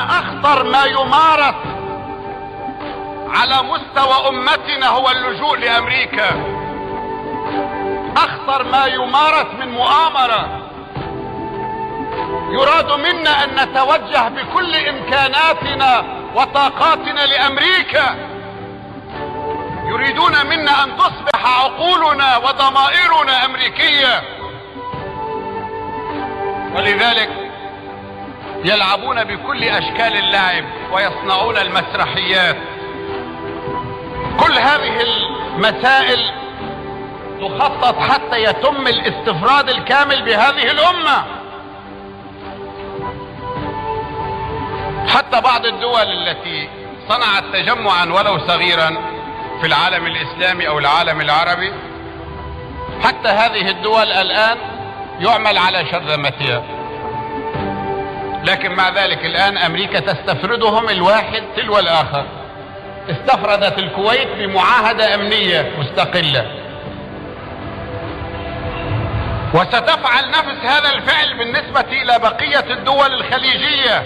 اخطر ما يمارس على مستوى امتنا هو اللجوء لامريكا. اخطر ما يمارس من مؤامرة يراد منا ان نتوجه بكل امكاناتنا وطاقاتنا لامريكا. يريدون منا ان تصبح عقولنا وضمائرنا امريكية، ولذلك يلعبون بكل اشكال اللعب ويصنعون المسرحيات. كل هذه المسائل تخطط حتى يتم الاستفراد الكامل بهذه الامة. حتى بعض الدول التي صنعت تجمعا ولو صغيرا في العالم الاسلامي او العالم العربي، حتى هذه الدول الان يعمل على شرذمتها، لكن مع ذلك الان امريكا تستفردهم الواحد تلو الاخر. استفردت الكويت بمعاهدة امنية مستقلة، وستفعل نفس هذا الفعل بالنسبة الى بقية الدول الخليجية،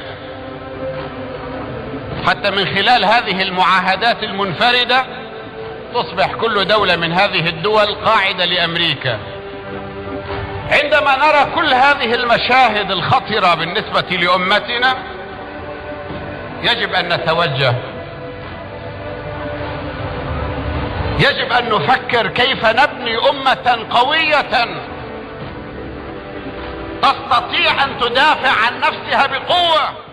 حتى من خلال هذه المعاهدات المنفردة تصبح كل دولة من هذه الدول قاعدة لامريكا. عندما نرى كل هذه المشاهد الخطرة بالنسبة لأمتنا يجب أن نتوجه، يجب أن نفكر كيف نبني أمة قوية تستطيع أن تدافع عن نفسها بقوة.